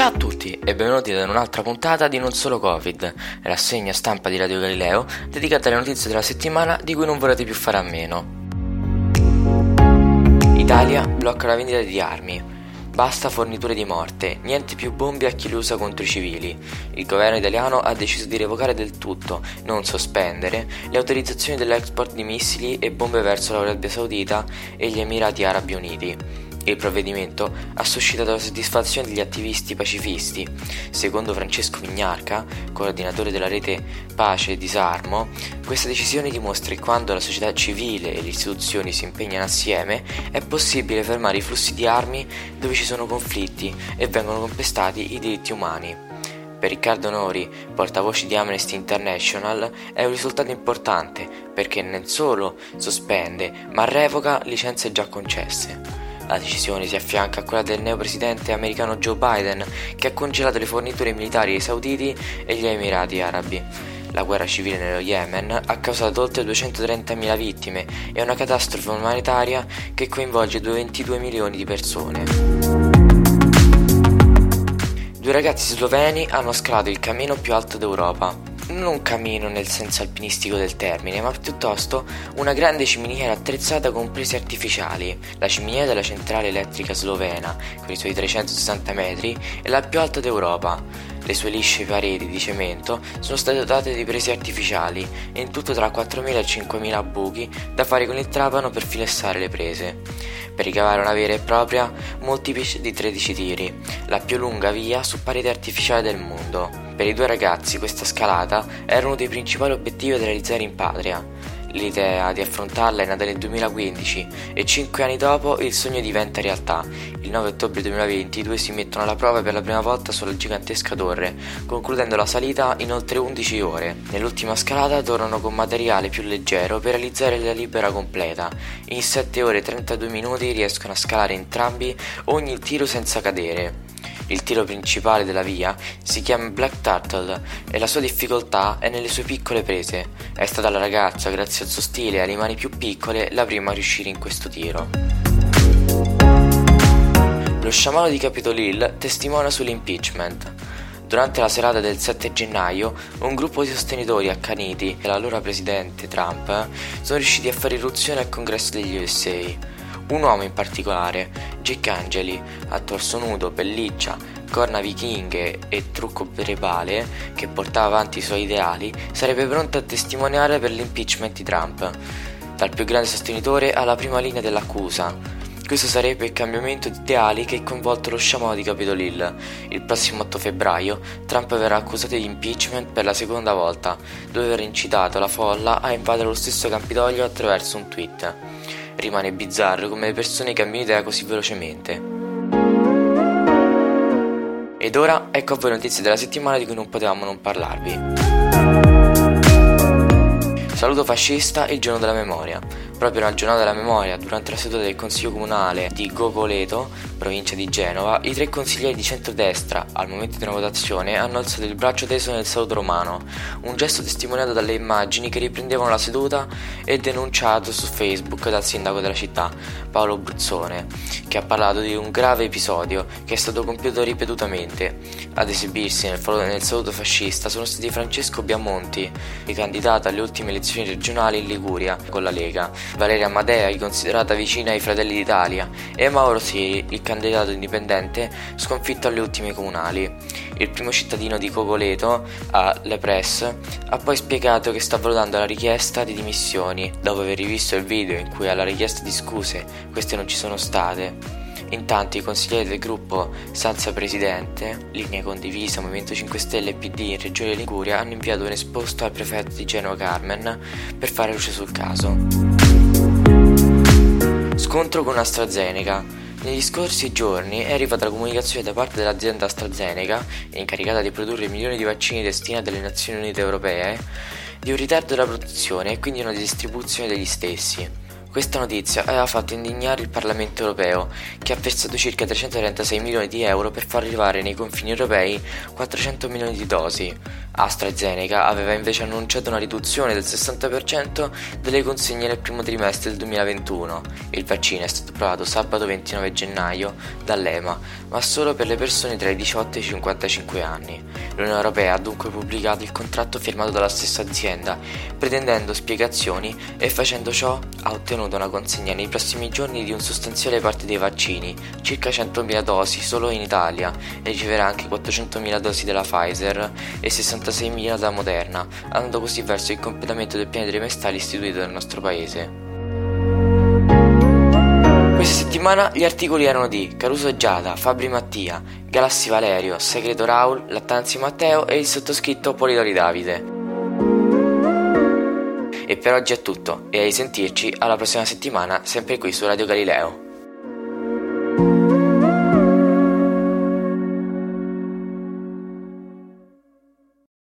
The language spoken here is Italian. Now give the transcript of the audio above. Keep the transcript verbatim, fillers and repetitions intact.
Ciao a tutti e benvenuti ad un'altra puntata di Non Solo Covid, rassegna stampa di Radio Galileo dedicata alle notizie della settimana di cui non vorrete più fare a meno. Italia blocca la vendita di armi. Basta forniture di morte, niente più bombe a chi le usa contro i civili. Il governo italiano ha deciso di revocare del tutto, non sospendere, le autorizzazioni dell'export di missili e bombe verso l'Arabia Saudita e gli Emirati Arabi Uniti. Il provvedimento ha suscitato la soddisfazione degli attivisti pacifisti. Secondo Francesco Mignarca, coordinatore della rete Pace e Disarmo, questa decisione dimostra che quando la società civile e le istituzioni si impegnano assieme è possibile fermare i flussi di armi dove ci sono conflitti e vengono calpestati i diritti umani. Per Riccardo Nori, portavoce di Amnesty International, è un risultato importante perché non solo sospende, ma revoca licenze già concesse. La decisione si affianca a quella del neopresidente americano Joe Biden, che ha congelato le forniture militari ai sauditi e agli Emirati Arabi. La guerra civile nello Yemen ha causato oltre duecentotrentamila vittime e una catastrofe umanitaria che coinvolge ventidue milioni di persone. Due ragazzi sloveni hanno scalato il camino più alto d'Europa. Non un camino nel senso alpinistico del termine, ma piuttosto una grande ciminiera attrezzata con prese artificiali. La ciminiera della centrale elettrica slovena, con i suoi trecentosessanta metri, è la più alta d'Europa. Le sue lisce pareti di cemento sono state dotate di prese artificiali, e in tutto tra quattromila e cinquemila buchi da fare con il trapano per filessare le prese. Per ricavare una vera e propria multipix di tredici tiri, la più lunga via su parete artificiale del mondo. Per i due ragazzi questa scalata era uno dei principali obiettivi da realizzare in patria. L'idea di affrontarla è nata nel duemilaquindici e cinque anni dopo il sogno diventa realtà. Il nove ottobre duemilaventi i due si mettono alla prova per la prima volta sulla gigantesca torre, concludendo la salita in oltre undici ore. Nell'ultima scalata tornano con materiale più leggero per realizzare la libera completa. In sette ore e trentadue minuti riescono a scalare entrambi ogni tiro senza cadere. Il tiro principale della via si chiama Black Turtle e la sua difficoltà è nelle sue piccole prese. È stata la ragazza, grazie al suo stile e alle mani più piccole, la prima a riuscire in questo tiro. Lo sciamano di Capitol Hill testimonia sull'impeachment. Durante la serata del sette gennaio, un gruppo di sostenitori accaniti dell'allora presidente Trump sono riusciti a fare irruzione al congresso degli U S A. Un uomo in particolare, Jake Angeli, a torso nudo, pelliccia, corna vichinghe e trucco tribale, che portava avanti i suoi ideali, sarebbe pronto a testimoniare per l'impeachment di Trump, dal più grande sostenitore alla prima linea dell'accusa. Questo sarebbe il cambiamento di ideali che ha coinvolto lo sciamano di Capitol Hill. Il prossimo otto febbraio Trump verrà accusato di impeachment per la seconda volta, dopo aver incitato la folla a invadere lo stesso Campidoglio attraverso un tweet. Rimane bizzarro come le persone cambino idea così velocemente. Ed ora ecco a voi notizie della settimana di cui non potevamo non parlarvi. Saluto fascista il giorno della memoria. Proprio nella giornata della memoria, durante la seduta del Consiglio Comunale di Gogoleto, provincia di Genova, i tre consiglieri di centrodestra, al momento di una votazione, hanno alzato il braccio teso nel saluto romano, un gesto testimoniato dalle immagini che riprendevano la seduta e denunciato su Facebook dal sindaco della città, Paolo Bruzzone, che ha parlato di un grave episodio che è stato compiuto ripetutamente. Ad esibirsi nel, nel saluto fascista sono stati Francesco Biamonti, candidato alle ultime elezioni regionali in Liguria con la Lega, Valeria Amadei, considerata vicina ai Fratelli d'Italia, e Mauro Siri, il candidato indipendente sconfitto alle ultime comunali. Il primo cittadino di Cogoleto, a Le Presse, ha poi spiegato che sta valutando la richiesta di dimissioni, dopo aver rivisto il video in cui alla richiesta di scuse queste non ci sono state. Intanto i consiglieri del gruppo Salsa Presidente, linea condivisa Movimento cinque Stelle e P D in Regione Liguria, hanno inviato un esposto al prefetto di Genova Carmen per fare luce sul caso. Scontro con AstraZeneca. Negli scorsi giorni è arrivata la comunicazione da parte dell'azienda AstraZeneca, incaricata di produrre milioni di vaccini destinati alle Nazioni Unite Europee, di un ritardo della produzione e quindi una distribuzione degli stessi. Questa notizia aveva fatto indignare il Parlamento europeo, che ha versato circa trecentotrentasei milioni di euro per far arrivare nei confini europei quattrocento milioni di dosi. AstraZeneca aveva invece annunciato una riduzione del sessanta per cento delle consegne nel primo trimestre del duemilaventuno. Il vaccino è stato approvato sabato ventinove gennaio dall'E M A, ma solo per le persone tra i diciotto e i cinquantacinque anni. L'Unione Europea ha dunque pubblicato il contratto firmato dalla stessa azienda, pretendendo spiegazioni, e facendo ciò ha ottenuto una consegna nei prossimi giorni di un sostanziale parte dei vaccini, circa centomila dosi solo in Italia, e riceverà anche quattrocentomila dosi della Pfizer e sessantaseimila da Moderna, andando così verso il completamento del piano trimestrale istituito dal nostro paese. Questa settimana gli articoli erano di Caruso Giada, Fabri Mattia, Galassi Valerio, Segreto Raul, Lattanzi Matteo e il sottoscritto Polidori Davide. E per oggi è tutto, e a risentirci alla prossima settimana, sempre qui su Radio Galileo.